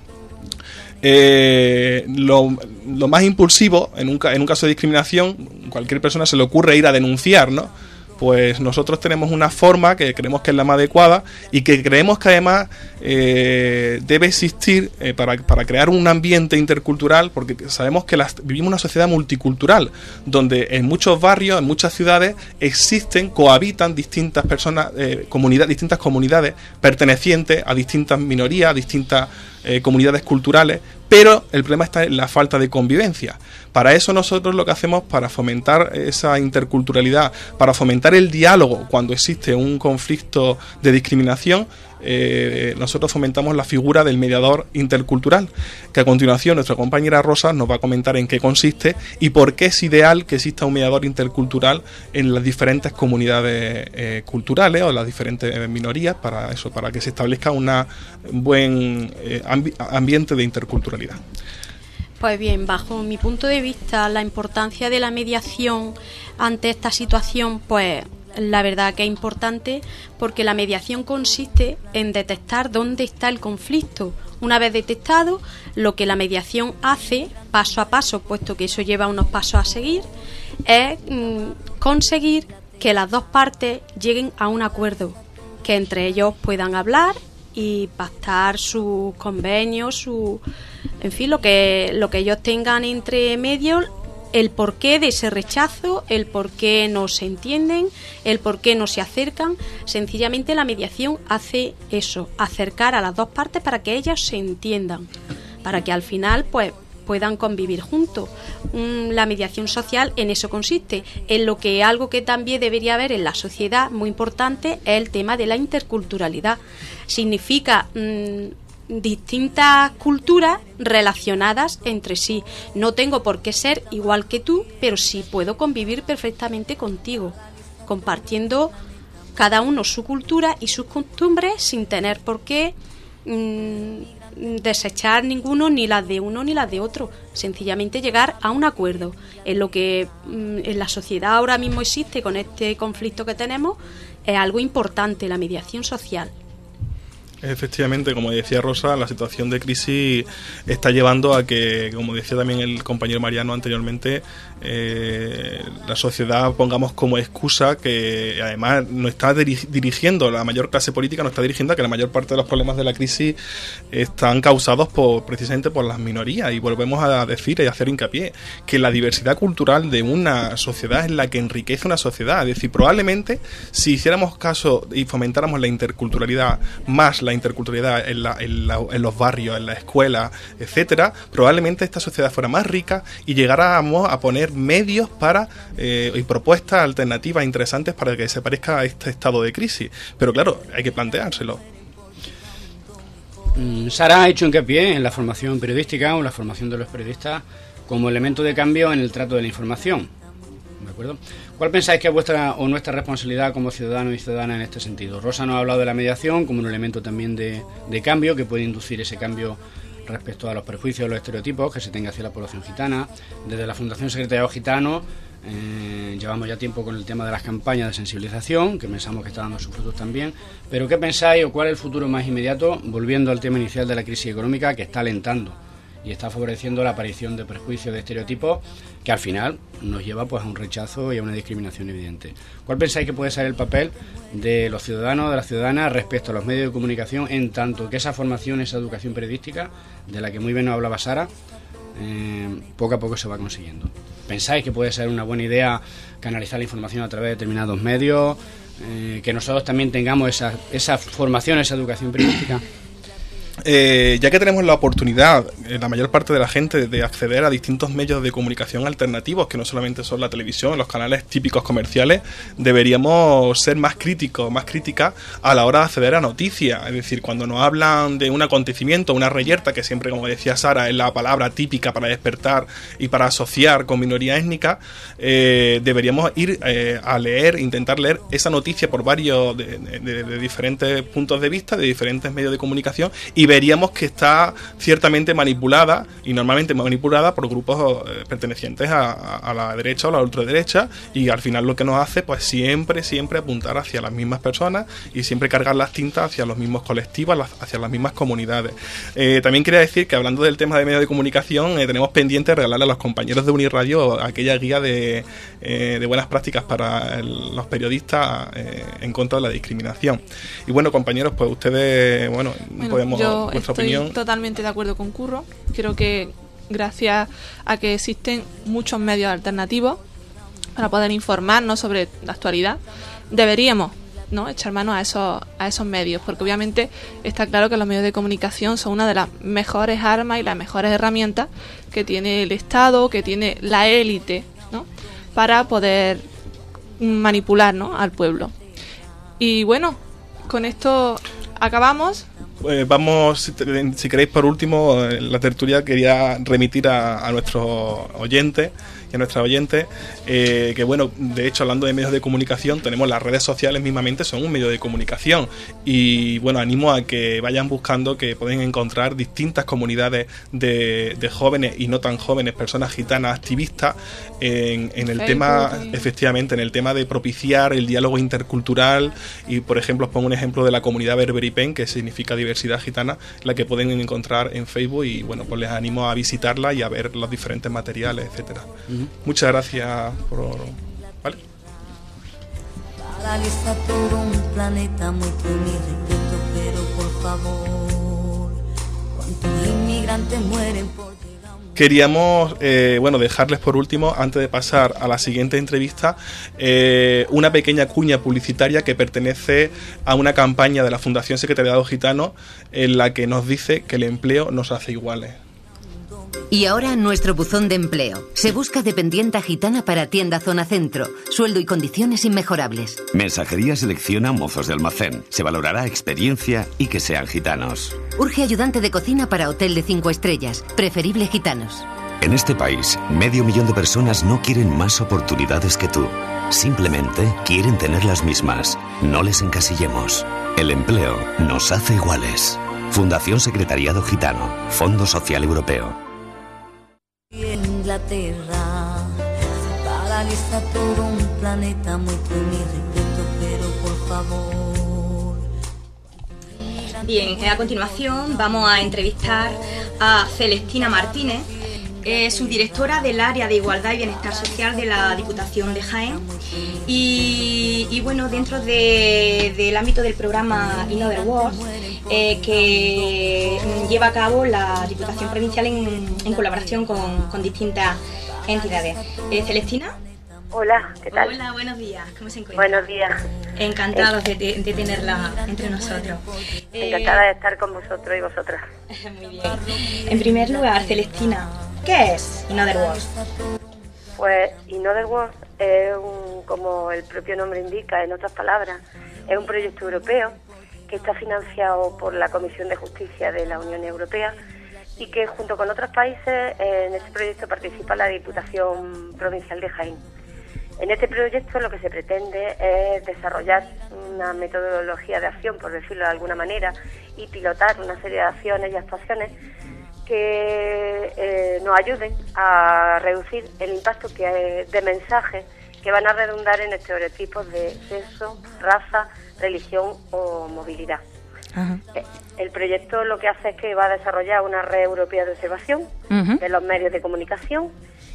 Eh, lo, lo más impulsivo en un, en un caso de discriminación, cualquier persona se le ocurre ir a denunciar, ¿no? Pues nosotros tenemos una forma que creemos que es la más adecuada y que creemos que además eh, debe existir eh, para, para crear un ambiente intercultural, porque sabemos que las, vivimos en una sociedad multicultural, donde en muchos barrios, en muchas ciudades, existen, cohabitan distintas personas, eh, comunidad, distintas comunidades pertenecientes a distintas minorías, a distintas eh, comunidades culturales, pero el problema está en la falta de convivencia. Para eso nosotros lo que hacemos, para fomentar esa interculturalidad, para fomentar el diálogo cuando existe un conflicto de discriminación, eh, nosotros fomentamos la figura del mediador intercultural, que a continuación nuestra compañera Rosa nos va a comentar en qué consiste y por qué es ideal que exista un mediador intercultural en las diferentes comunidades eh, culturales o las diferentes minorías, para eso, para que se establezca un buen eh, ambi- ambiente de interculturalidad. Pues bien, bajo mi punto de vista, la importancia de la mediación ante esta situación, pues la verdad que es importante, porque la mediación consiste en detectar dónde está el conflicto. Una vez detectado, lo que la mediación hace, paso a paso, puesto que eso lleva unos pasos a seguir, es mmm, conseguir que las dos partes lleguen a un acuerdo, que entre ellos puedan hablar y pactar sus convenios, su, en fin, lo que lo que ellos tengan entre medio, el porqué de ese rechazo, el por qué no se entienden, el por qué no se acercan. Sencillamente la mediación hace eso, acercar a las dos partes para que ellas se entiendan, para que al final pues puedan convivir juntos. Mm, la mediación social en eso consiste, en lo que algo que también debería haber en la sociedad, muy importante, es el tema de la interculturalidad. Significa mmm, distintas culturas relacionadas entre sí. No tengo por qué ser igual que tú, pero sí puedo convivir perfectamente contigo, compartiendo cada uno su cultura y sus costumbres sin tener por qué mmm, desechar ninguno, ni las de uno ni las de otro. Sencillamente llegar a un acuerdo. En lo que mmm, en la sociedad ahora mismo existe con este conflicto que tenemos, es algo importante, la mediación social. Efectivamente, como decía Rosa, la situación de crisis está llevando a que, como decía también el compañero Mariano anteriormente, eh, la sociedad pongamos como excusa que además no está dirigiendo, la mayor clase política no está dirigiendo a que la mayor parte de los problemas de la crisis están causados por precisamente por las minorías. Y volvemos a decir y a hacer hincapié que la diversidad cultural de una sociedad es la que enriquece una sociedad. Es decir, probablemente si hiciéramos caso y fomentáramos la interculturalidad más la interculturalidad en, la, en, la, en los barrios, en la escuela, etcétera, probablemente esta sociedad fuera más rica y llegáramos a poner medios para eh, y propuestas alternativas interesantes para que se parezca a este estado de crisis. Pero claro, hay que planteárselo. Sara ha hecho hincapié en la formación periodística o la formación de los periodistas como elemento de cambio en el trato de la información. ¿De acuerdo? ¿Cuál pensáis que es vuestra o nuestra responsabilidad como ciudadanos y ciudadanas en este sentido? Rosa nos ha hablado de la mediación como un elemento también de, de cambio que puede inducir ese cambio respecto a los prejuicios o los estereotipos que se tenga hacia la población gitana. Desde la Fundación Secretariado Gitano eh, llevamos ya tiempo con el tema de las campañas de sensibilización, que pensamos que está dando sus frutos también. Pero ¿qué pensáis o cuál es el futuro más inmediato, volviendo al tema inicial de la crisis económica que está alentando y está favoreciendo la aparición de prejuicios, de estereotipos, que al final nos lleva pues a un rechazo y a una discriminación evidente? ¿Cuál pensáis que puede ser el papel de los ciudadanos, de las ciudadanas respecto a los medios de comunicación, en tanto que esa formación, esa educación periodística, de la que muy bien nos hablaba Sara, eh, poco a poco se va consiguiendo? ¿Pensáis que puede ser una buena idea canalizar la información a través de determinados medios, eh, que nosotros también tengamos esa, esa formación, esa educación periodística? Eh, ya que tenemos la oportunidad, eh, la mayor parte de la gente, de acceder a distintos medios de comunicación alternativos, que no solamente son la televisión, los canales típicos comerciales, deberíamos ser más críticos, más críticas a la hora de acceder a noticias. Es decir, cuando nos hablan de un acontecimiento, una reyerta, que siempre, como decía Sara, es la palabra típica para despertar y para asociar con minoría étnica, eh, deberíamos ir eh, a leer, intentar leer esa noticia por varios de, de, de diferentes puntos de vista, de diferentes medios de comunicación, y veríamos que está ciertamente manipulada, y normalmente manipulada por grupos eh, pertenecientes a, a la derecha o la ultraderecha, y al final lo que nos hace pues siempre, siempre apuntar hacia las mismas personas y siempre cargar las tintas hacia los mismos colectivos, hacia las mismas comunidades. Eh, también quería decir que, hablando del tema de medios de comunicación, eh, tenemos pendiente regalarle a los compañeros de Unirradio aquella guía de, eh, de buenas prácticas para el, los periodistas eh, en contra de la discriminación. Y bueno, compañeros, pues ustedes, bueno, bueno podemos... Yo Vuestra estoy opinión. Totalmente de acuerdo con Curro. Creo que gracias a que existen muchos medios alternativos para poder informarnos sobre la actualidad, deberíamos, ¿no?, echar mano a esos, a esos medios, porque obviamente está claro que los medios de comunicación son una de las mejores armas y las mejores herramientas que tiene el Estado, que tiene la élite, ¿no?, para poder manipular, ¿no?, al pueblo. Y bueno, con esto acabamos. Eh, vamos, si, si queréis, por último, en la tertulia quería remitir a, a nuestros oyentes y a nuestras oyentes, eh, que bueno, de hecho, hablando de medios de comunicación, tenemos las redes sociales mismamente, son un medio de comunicación, y bueno, animo a que vayan buscando, que pueden encontrar distintas comunidades de, de jóvenes y no tan jóvenes, personas gitanas activistas en, en el Facebook, tema, y... efectivamente, en el tema de propiciar el diálogo intercultural. Y por ejemplo, os pongo un ejemplo de la comunidad Berberipen, que significa diversidad gitana, la que pueden encontrar en Facebook, y bueno, pues les animo a visitarla y a ver los diferentes materiales, etcétera. Uh-huh. Muchas gracias por... ¿Vale? Paraliza todo un planeta, muy por mi respeto, pero por favor, ¿cuántos inmigrantes mueren por llegar? queríamos eh, bueno, dejarles por último, antes de pasar a la siguiente entrevista, eh, una pequeña cuña publicitaria que pertenece a una campaña de la Fundación Secretariado Gitano, en la que nos dice que el empleo nos hace iguales. Y ahora nuestro buzón de empleo. Se busca dependienta gitana para tienda Zona Centro. Sueldo y condiciones inmejorables. Mensajería selecciona mozos de almacén. Se valorará experiencia y que sean gitanos. Urge ayudante de cocina para hotel de cinco estrellas. Preferible gitanos. En este país, medio millón de personas no quieren más oportunidades que tú. Simplemente quieren tener las mismas. No les encasillemos. El empleo nos hace iguales. Fundación Secretariado Gitano. Fondo Social Europeo. Inglaterra se paraliza todo un planeta, muestro mi respeto, pero por favor. Bien, a continuación vamos a entrevistar a Celestina Martínez, eh, subdirectora del área de Igualdad y Bienestar Social de la Diputación de Jaén. Y, y bueno, dentro de, del ámbito del programa In Other Words, eh, que lleva a cabo la Diputación Provincial en, en colaboración con, con distintas entidades. Eh, Celestina. Hola, ¿qué tal? Hola, buenos días. ¿Cómo se encuentra? Buenos días. Encantados de, de, de tenerla entre nosotros. Encantada de estar con vosotros y vosotras. Muy bien. En primer lugar, Celestina, ¿qué es In Other Words? Pues In Other Words es un, como el propio nombre indica, en otras palabras, es un proyecto europeo que está financiado por la Comisión de Justicia de la Unión Europea y que junto con otros países en este proyecto participa la Diputación Provincial de Jaén. En este proyecto lo que se pretende es desarrollar una metodología de acción, por decirlo de alguna manera, y pilotar una serie de acciones y actuaciones que eh, nos ayuden a reducir el impacto que hay de mensajes que van a redundar en estereotipos de sexo, raza, religión o movilidad. Ajá. El proyecto lo que hace es que va a desarrollar una red europea de observación uh-huh. de los medios de comunicación.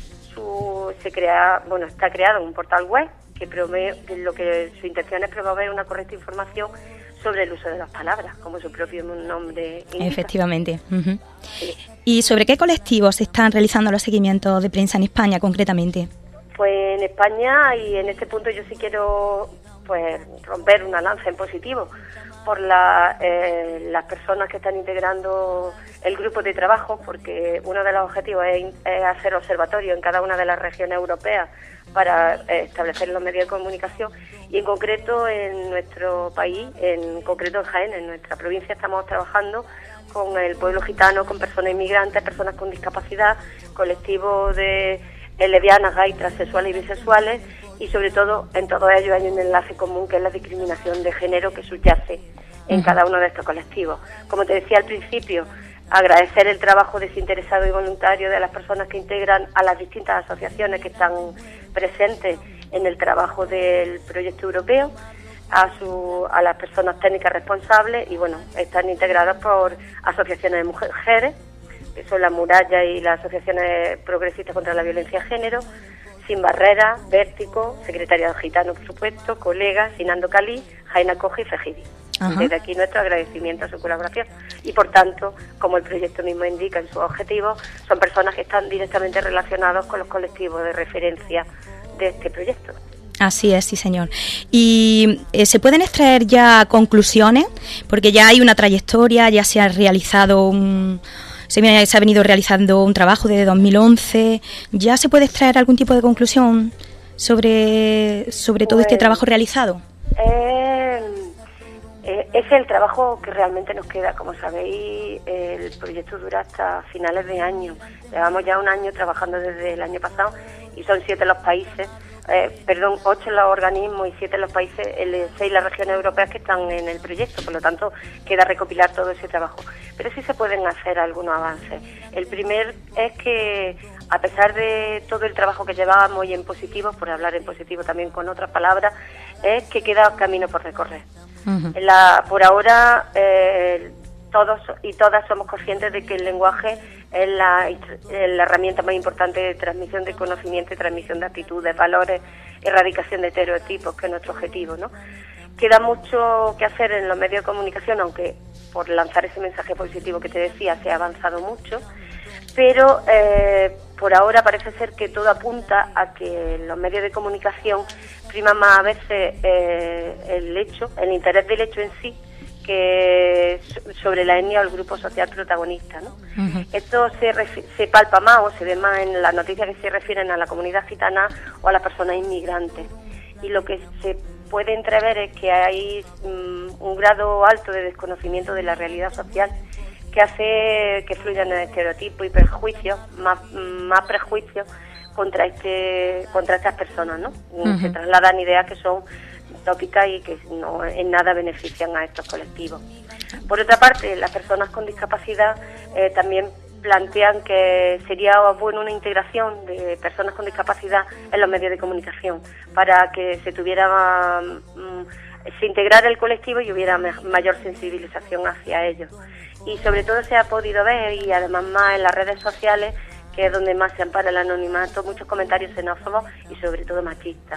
Su, se crea, bueno, está creado un portal web que promueve, lo que su intención es promover una correcta información sobre el uso de las palabras, como su propio nombre indica. Efectivamente. Uh-huh. Sí. ¿Y sobre qué colectivos se están realizando los seguimientos de prensa en España concretamente? Pues en España, y en este punto yo sí quiero pues romper una lanza en positivo por la, eh, las personas que están integrando el grupo de trabajo, porque uno de los objetivos es, es hacer observatorio en cada una de las regiones europeas para eh, establecer los medios de comunicación, y en concreto en nuestro país, en concreto en Jaén, en nuestra provincia, estamos trabajando con el pueblo gitano, con personas inmigrantes, personas con discapacidad, colectivos de lesbianas, gays, transexuales y bisexuales, y sobre todo en todos ellos hay un enlace común que es la discriminación de género que subyace en uh-huh. cada uno de estos colectivos. Como te decía al principio, agradecer el trabajo desinteresado y voluntario de las personas que integran a las distintas asociaciones que están presentes en el trabajo del proyecto europeo, a, su, a las personas técnicas responsables, y bueno, están integradas por asociaciones de mujeres, que son la Muralla y las asociaciones progresistas contra la violencia de género, Sin Barreras, Vértigo, Secretariado Gitano, por supuesto, Colegas, Sinando Cali, Jaén Acoge y Fejidi. Ajá. Desde aquí nuestro agradecimiento a su colaboración. Y por tanto, como el proyecto mismo indica en sus objetivos, son personas que están directamente relacionados con los colectivos de referencia de este proyecto. Así es, sí señor. ¿Y eh, se pueden extraer ya conclusiones? Porque ya hay una trayectoria, ya se ha realizado un... Se, viene, se ha venido realizando un trabajo desde dos mil once. ¿Ya se puede extraer algún tipo de conclusión sobre, sobre todo pues, este trabajo realizado? Eh, eh, es el trabajo que realmente nos queda. Como sabéis, el proyecto dura hasta finales de año. Llevamos ya un año trabajando desde el año pasado y son siete los países, eh, perdón, ocho los organismos y siete los países, el, seis las regiones europeas que están en el proyecto. Por lo tanto, queda recopilar todo ese trabajo. Pero sí se pueden hacer algunos avances. El primer es que, a pesar de todo el trabajo que llevábamos y en positivo, por hablar en positivo también con otras palabras, es que queda camino por recorrer. Uh-huh. La, por ahora, eh, todos y todas somos conscientes de que el lenguaje es la, es la herramienta más importante de transmisión de conocimiento y transmisión de actitudes, valores, erradicación de estereotipos, que es nuestro objetivo, ¿no? Queda mucho que hacer en los medios de comunicación, aunque por lanzar ese mensaje positivo que te decía se ha avanzado mucho, pero eh, por ahora parece ser que todo apunta a que los medios de comunicación priman más a veces eh, el hecho, el interés del hecho en sí, que sobre la etnia o el grupo social protagonista, ¿no? Uh-huh. Esto se, se palpa más o se ve más en las noticias que se refieren a la comunidad gitana o a las personas inmigrantes. Y lo que se puede entrever es que hay um, un grado alto de desconocimiento de la realidad social que hace que fluyan estereotipos y prejuicios, más, más prejuicios contra este contra estas personas, ¿no? Uh-huh. Se trasladan ideas que son tópicas y que no en nada benefician a estos colectivos. Por otra parte, las personas con discapacidad eh, también plantean que sería bueno una integración de personas con discapacidad en los medios de comunicación para que se tuviera um, se integrara el colectivo y hubiera mayor sensibilización hacia ellos. Y sobre todo se ha podido ver, y además más en las redes sociales, que es donde más se ampara el anonimato, muchos comentarios xenófobos y sobre todo machistas.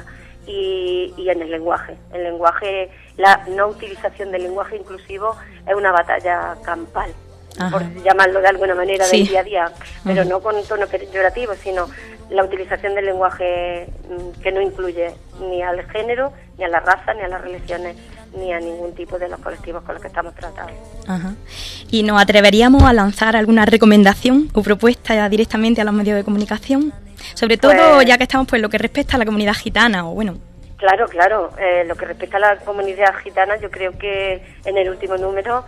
Y, y en el lenguaje. El lenguaje, la no utilización del lenguaje inclusivo es una batalla campal, ajá, por llamarlo de alguna manera, sí, del día a día, pero uh-huh, no con tono peyorativo, sino la utilización del lenguaje que no incluye ni al género, ni a la raza, ni a las religiones, ni a ningún tipo de los colectivos con los que estamos tratando. Ajá. ¿Y nos atreveríamos a lanzar alguna recomendación o propuesta directamente a los medios de comunicación? Sobre todo, pues, ya que estamos pues lo que respecta a la comunidad gitana, o bueno... Claro, claro. Eh, lo que respecta a la comunidad gitana, yo creo que en el último número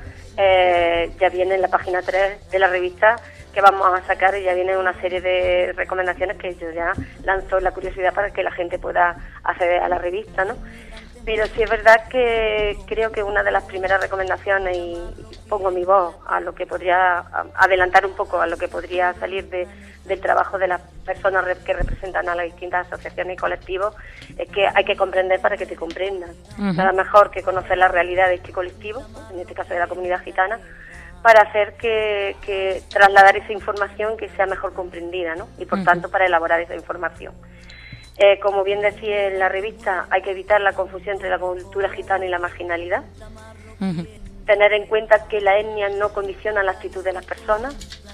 eh, ya viene en la página tres de la revista que vamos a sacar, y ya viene una serie de recomendaciones que yo ya lanzo la curiosidad para que la gente pueda acceder a la revista, ¿no? Pero sí es verdad que creo que una de las primeras recomendaciones, y pongo mi voz a lo que podría adelantar un poco a lo que podría salir de, del trabajo de las personas que representan a las distintas asociaciones y colectivos, es que hay que comprender para que te comprendan. Uh-huh. Nada mejor que conocer la realidad de este colectivo, en este caso de la comunidad gitana, para hacer que, que trasladar esa información que sea mejor comprendida, ¿no? Y por uh-huh, tanto para elaborar esa información. Eh, como bien decía en la revista, hay que evitar la confusión entre la cultura gitana y la marginalidad. Uh-huh. Tener en cuenta que la etnia no condiciona la actitud de las personas.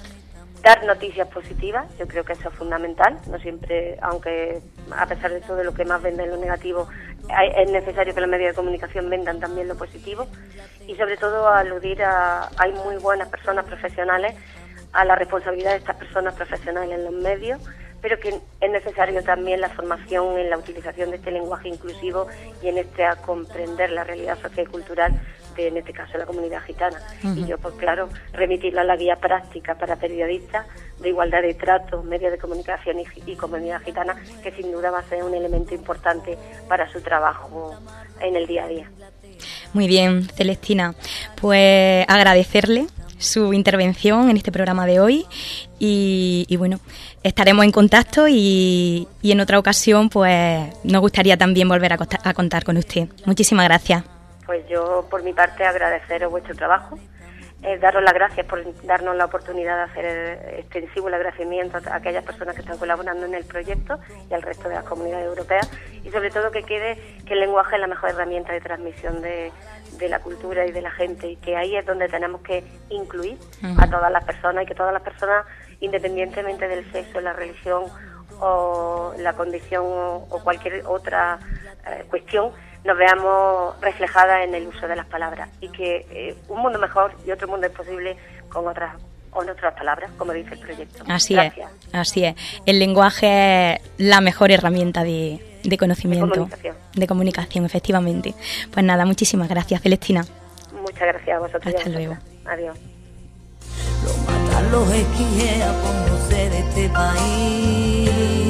Dar noticias positivas, yo creo que eso es fundamental. No siempre, aunque a pesar de todo lo que más vende lo negativo, hay, es necesario que los medios de comunicación vendan también lo positivo. Y sobre todo aludir a, hay muy buenas personas profesionales, a la responsabilidad de estas personas profesionales en los medios, pero que es necesario también la formación en la utilización de este lenguaje inclusivo y en este a comprender la realidad social y cultural de, en este caso, la comunidad gitana. Uh-huh. Y yo, pues claro, remitirla a la guía práctica para periodistas de igualdad de trato, medios de comunicación y, y comunidad gitana, que sin duda va a ser un elemento importante para su trabajo en el día a día. Muy bien, Celestina. Pues agradecerle su intervención en este programa de hoy y, y bueno, estaremos en contacto y, y en otra ocasión pues nos gustaría también volver a, costa, a contar con usted. Muchísimas gracias. Pues yo por mi parte agradeceros vuestro trabajo, eh, daros las gracias por darnos la oportunidad de hacer extensivo el agradecimiento a aquellas personas que están colaborando en el proyecto y al resto de las comunidades europeas, y sobre todo que quede que el lenguaje es la mejor herramienta de transmisión de, de la cultura y de la gente, y que ahí es donde tenemos que incluir uh-huh, a todas las personas, y que todas las personas, independientemente del sexo, la religión o la condición o, o cualquier otra eh, cuestión, nos veamos reflejadas en el uso de las palabras, y que eh, un mundo mejor y otro mundo es posible con otras con otras palabras, como dice el proyecto. Así Gracias. es, así es. El lenguaje es la mejor herramienta de, de conocimiento, de comunicación. de comunicación, efectivamente. Pues nada, muchísimas gracias, Celestina. Muchas gracias a vosotros. Hasta luego. Adiós. Lo matan los esquijeas por no ser de este país.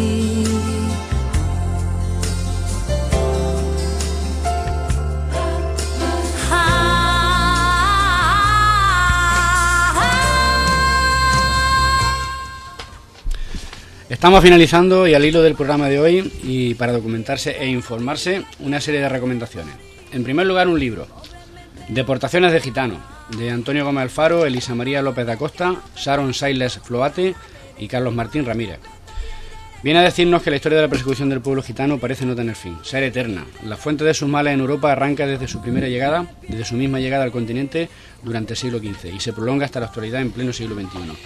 Estamos finalizando, y al hilo del programa de hoy, y para documentarse e informarse, una serie de recomendaciones. En primer lugar, un libro, Deportaciones de Gitanos, de Antonio Gómez Alfaro, Elisa María López da Costa, Sharon Sailes Floate y Carlos Martín Ramírez. Viene a decirnos que la historia de la persecución del pueblo gitano parece no tener fin, ser eterna. La fuente de sus males en Europa arranca desde su primera llegada, desde su misma llegada al continente durante el siglo quince, y se prolonga hasta la actualidad en pleno siglo veintiuno.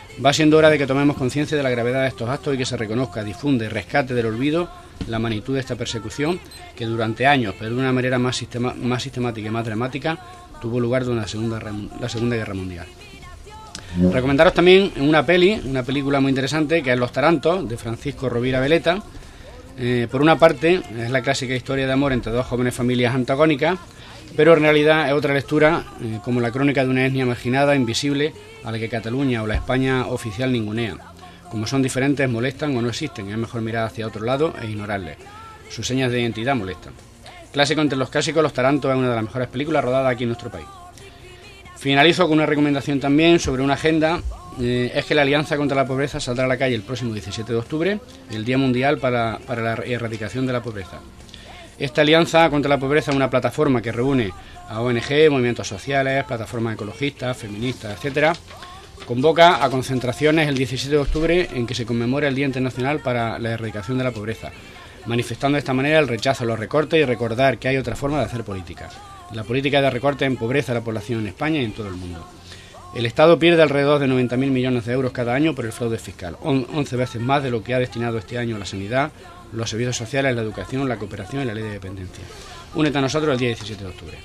Va siendo hora de que tomemos conciencia de la gravedad de estos actos y que se reconozca, difunda y rescate del olvido la magnitud de esta persecución que durante años, pero de una manera más, sistema, más sistemática y más dramática, tuvo lugar durante la Segunda, la Segunda Guerra Mundial. Recomendaros también una peli, una película muy interesante, que es Los Tarantos, de Francisco Rovira Veleta. Eh, por una parte, es la clásica historia de amor entre dos jóvenes familias antagónicas, pero en realidad es otra lectura, eh, como la crónica de una etnia marginada, invisible, a la que Cataluña o la España oficial ningunea. Como son diferentes, molestan o no existen, es mejor mirar hacia otro lado e ignorarles. Sus señas de identidad molestan. Clásico entre los clásicos, Los Tarantos es una de las mejores películas rodadas aquí en nuestro país. Finalizo con una recomendación también sobre una agenda. Eh, es que la Alianza contra la Pobreza saldrá a la calle el próximo diecisiete de octubre, el Día Mundial para, para la Erradicación de la Pobreza. Esta Alianza contra la Pobreza es una plataforma que reúne a O N G, movimientos sociales, plataformas ecologistas, feministas, etcétera. Convoca a concentraciones el diecisiete de octubre en que se conmemora el Día Internacional para la Erradicación de la Pobreza, manifestando de esta manera el rechazo a los recortes y recordar que hay otra forma de hacer política. La política de recorte empobrece a la población en España y en todo el mundo. El Estado pierde alrededor de noventa mil millones de euros cada año por el fraude fiscal, once veces más de lo que ha destinado este año a la sanidad, los servicios sociales, la educación, la cooperación y la ley de dependencia. Únete a nosotros el día diecisiete de octubre.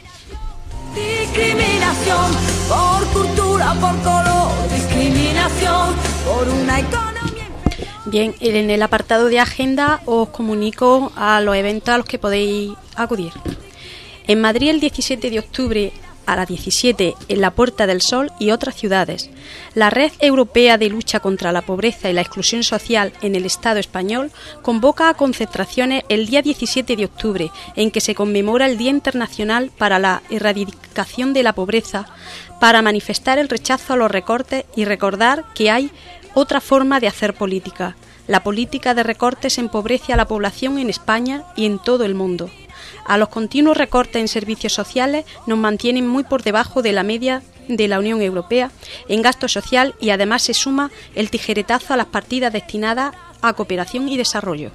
Discriminación por cultura, por color, discriminación por una economía. Bien, en el apartado de agenda os comunico a los eventos a los que podéis acudir. En Madrid el diecisiete de octubre a las diecisiete en la Puerta del Sol y otras ciudades. La Red Europea de Lucha contra la Pobreza y la Exclusión Social en el Estado español convoca a concentraciones el día diecisiete de octubre, en que se conmemora el Día Internacional para la Erradicación de la Pobreza, para manifestar el rechazo a los recortes y recordar que hay otra forma de hacer política. La política de recortes empobrece a la población en España y en todo el mundo. A los continuos recortes en servicios sociales nos mantienen muy por debajo de la media de la Unión Europea en gasto social y además se suma el tijeretazo a las partidas destinadas a cooperación y desarrollo.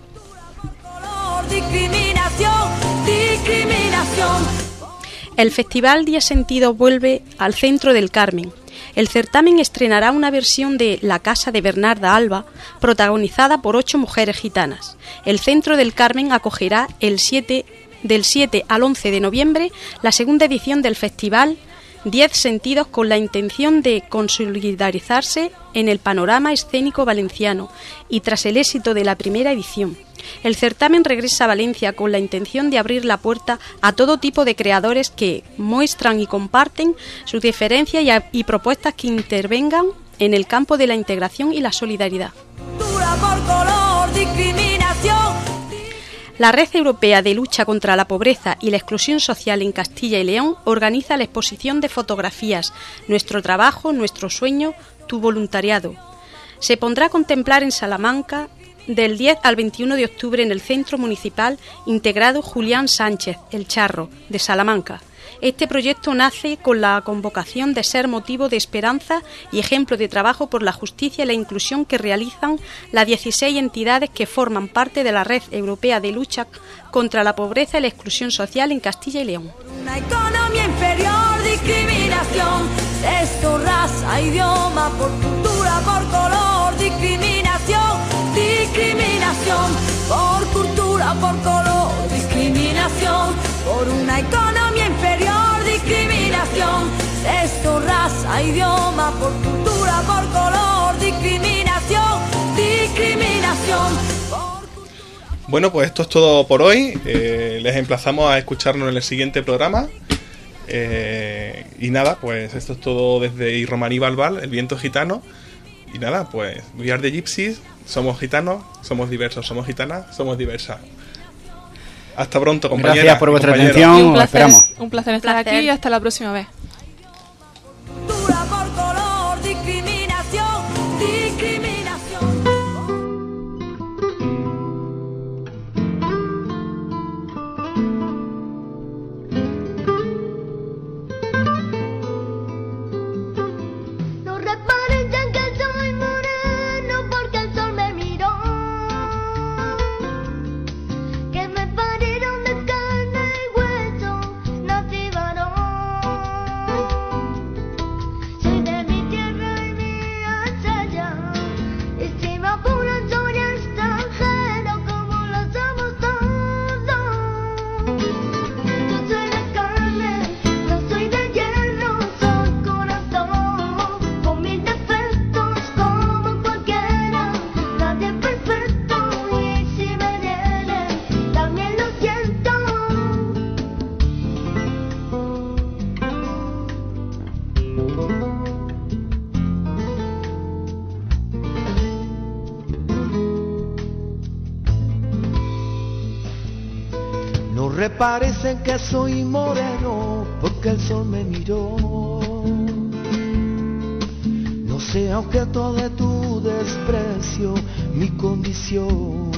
Discriminación, discriminación. El Festival Día Sentido vuelve al Centro del Carmen. El certamen estrenará una versión de La Casa de Bernarda Alba, protagonizada por ocho mujeres gitanas. El Centro del Carmen acogerá el siete del siete al once de noviembre la segunda edición del festival Diez Sentidos, con la intención de consolidarizarse en el panorama escénico valenciano y tras el éxito de la primera edición. El certamen regresa a Valencia con la intención de abrir la puerta a todo tipo de creadores que muestran y comparten sus diferencias y, a, y propuestas que intervengan en el campo de la integración y la solidaridad. Por color, discriminación. La Red Europea de Lucha contra la Pobreza y la Exclusión Social en Castilla y León organiza la exposición de fotografías Nuestro trabajo, nuestro sueño, tu voluntariado. Se pondrá a contemplar en Salamanca del diez al veintiuno de octubre en el Centro Municipal Integrado Julián Sánchez, El Charro, de Salamanca. Este proyecto nace con la convocación de ser motivo de esperanza y ejemplo de trabajo por la justicia y la inclusión que realizan las dieciséis entidades que forman parte de la Red Europea de Lucha contra la Pobreza y la Exclusión Social en Castilla y León. Una economía inferior, discriminación, sexo, raza, idioma, por cultura, por color, discriminación, discriminación, por cultura, por color, discriminación, por una economía inferior, discriminación, sexo, raza, idioma, por cultura, por color, discriminación, discriminación. Bueno, pues esto es todo por hoy. Eh, les emplazamos a escucharnos en el siguiente programa. Eh, y nada, pues esto es todo desde Irromaní Balbal, el viento gitano. Y nada, pues We Are the Gypsies, somos gitanos, somos diversos, somos gitanas, somos diversas. Hasta pronto, compañeras. Gracias por vuestra compañeros. atención, Un placer, esperamos. un placer estar placer. aquí y hasta la próxima vez. Por color, discriminación, discriminación. No reparen ya que soy moreno porque el sol me miró, que me parieron de carne y hueso, nací varón. No repares en que soy moreno, porque el sol me miró. No sea objeto de tu desprecio mi condición.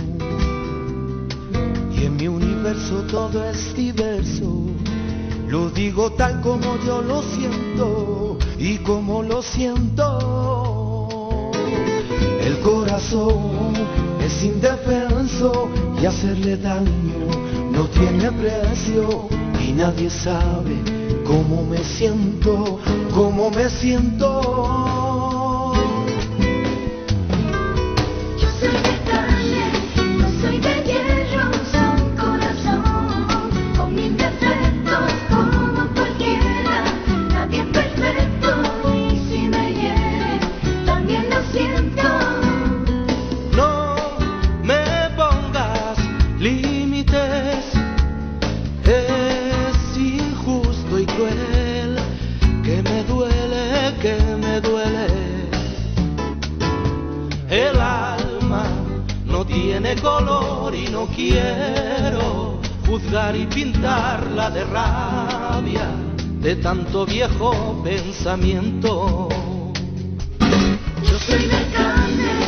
Y en mi universo todo es diverso. Lo digo tal como yo lo siento y como lo siento. El corazón es indefenso y hacerle daño no tiene precio. Y nadie sabe cómo me siento, cómo me siento. Yo soy de carne, no soy de hierro, soy corazón, con mis defectos como cualquiera, nadie es perfecto y si me hiere, también lo siento. No me pongas límites, es injusto y cruel, que me duele, que me duele. El alma no tiene color y no quiero juzgar y pintarla de rabia, de tanto viejo pensamiento. Yo soy de carne,